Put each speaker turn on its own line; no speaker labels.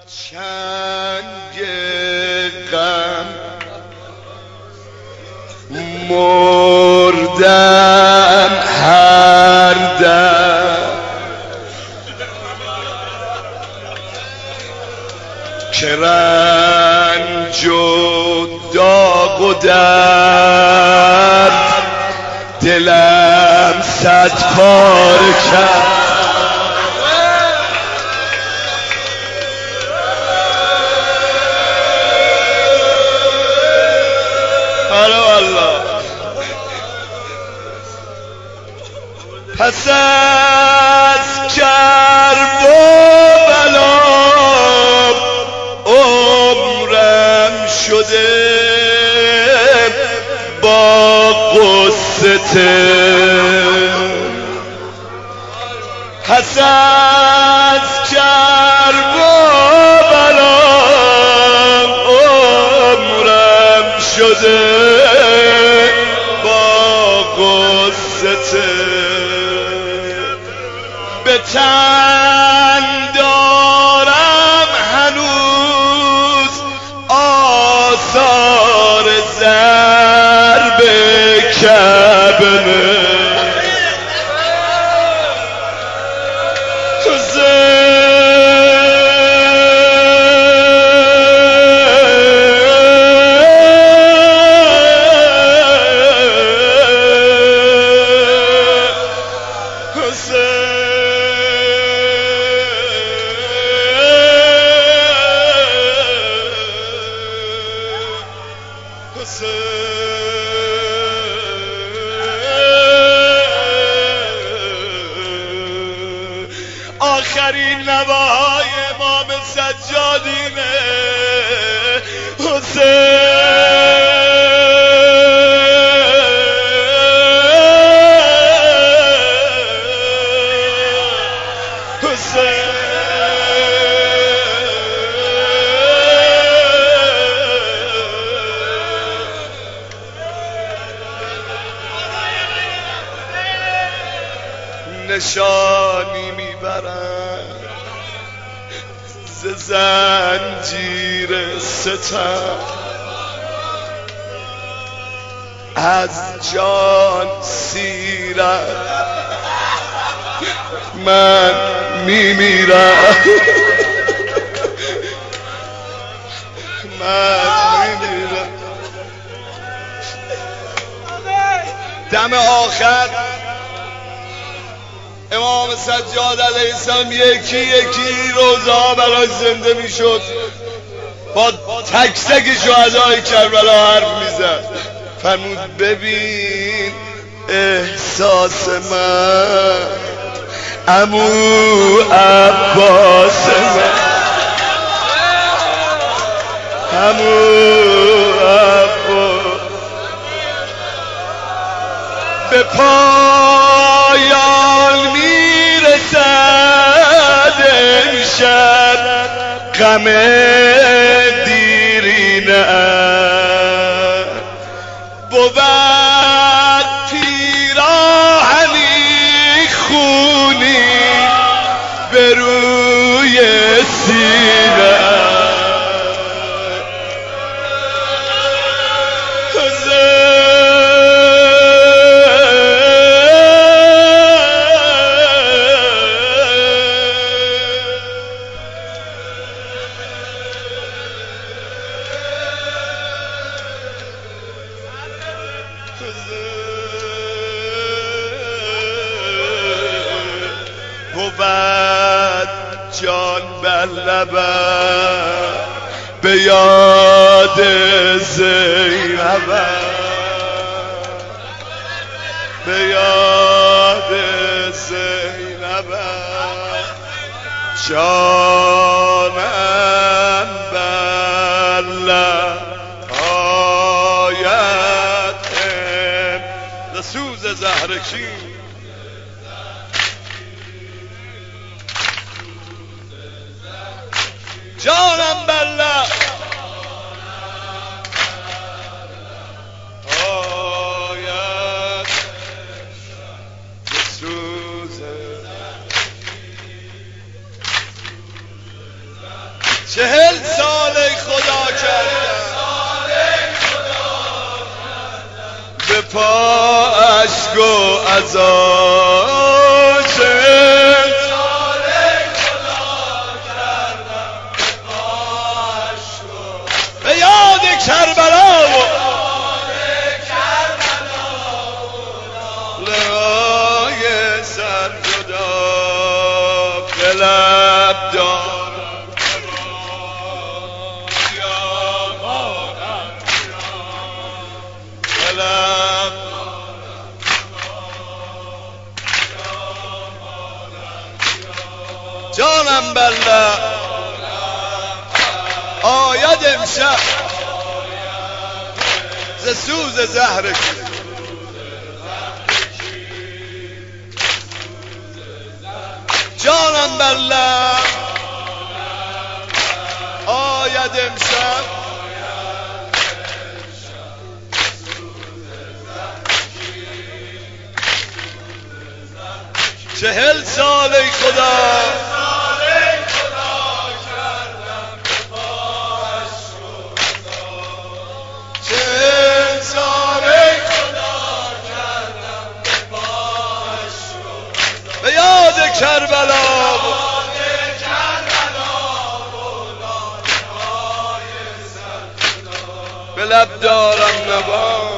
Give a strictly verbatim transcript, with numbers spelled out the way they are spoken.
چنگ غم مردن هر دم که رنج و داغ و درد دلم صد پاره کرد. پس از کرب و بلا عمرم شده با قصه. پس از کرب و بلا عمرم شده با قصه. به تن دارم هنوز آثار ضرب کعبه. آخرین نواهای امام سجادینه حسین. حسین نشانی میبرن ز زنجیر ستم، از جان سیرت من میمیرم. من میمیرم. دم آخر امام سجاد علیه السلام یکی یکی روزها براش زنده میشد، با تک تک شهدای کربلا حرف میزد. فرمود ببین احساس من عمو عباس من، عمو عباس به پایان میرسد امشب غم دیرینه. بود پیراهنی خونی به روی سینه. بود جان بر لبم به یاد زینبم، به یاد زینبم جانم بر لب آید ز سوز زهرکی. جانم بله آید سوز چهل سال خدا کردم به پا اشک و عزا، چهل سال خدا کردم به یاد کربلا و لهای سرجدا به لب دارم جانم بله آید امشب ز سوز زهرکی، جانم بله آید امشب چهل سال ای خدا چهل سال ای خدا کردم به یاد کربلا به لب دارم نوا